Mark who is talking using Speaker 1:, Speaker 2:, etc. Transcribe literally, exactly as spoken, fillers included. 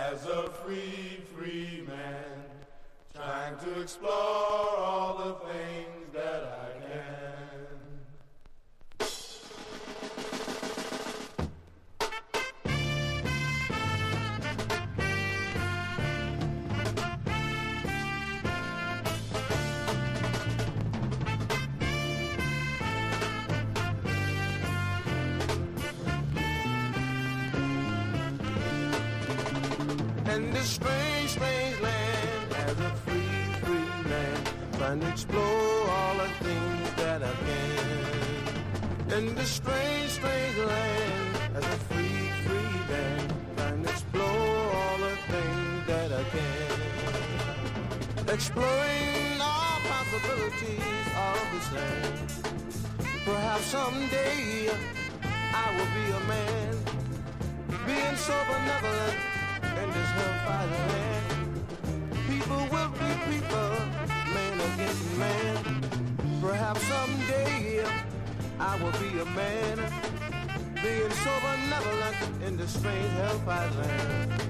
Speaker 1: as a free, free man, trying to explore all the things that I can.
Speaker 2: In this strange, strange land, as a free, free man, trying to explore all the things that I can. In this strange, strange land, as a free, free man, trying to explore all the things that I can. Exploring all possibilities of this land. Perhaps someday I will be a man, being so benevolent in this hellfire land. People will be people, man against man. Perhaps someday I will be a man, being so benevolent in this strange hellfire land.